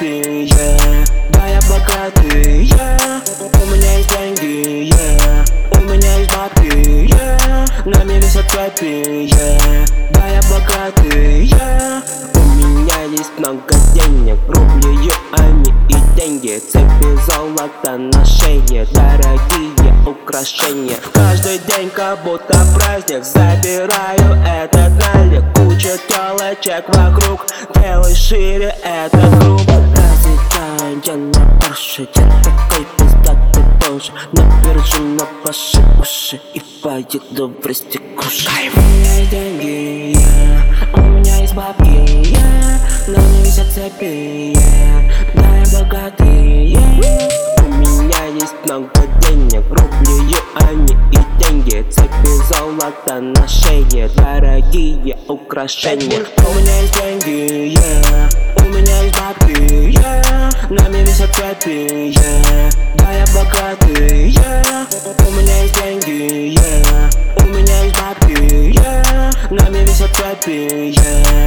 цепи, да я богатый, у меня есть деньги, у меня есть бабки, нами висят цепи, да я богатый, у меня есть много денег, рубли, юани и деньги, цепи, золото на шее, дорогие украшения. Каждый день как будто праздник, забираю этот налик, куча телочек вокруг, делай шире этот круг. Разлетаю я на Порше, я такой пиздатый позже, напержу на ваши уши и поеду в Растекуши. У меня есть деньги, у меня есть бабки, но не висят цепи, да я богатый, у меня есть много денег, рубли, юани и деньги, цепи, золото на шее, дорогие украшения. У меня есть деньги, у меня есть бабки, нами висят цепи, да я богатый, у меня есть деньги, у меня есть бабки, нами висят цепи,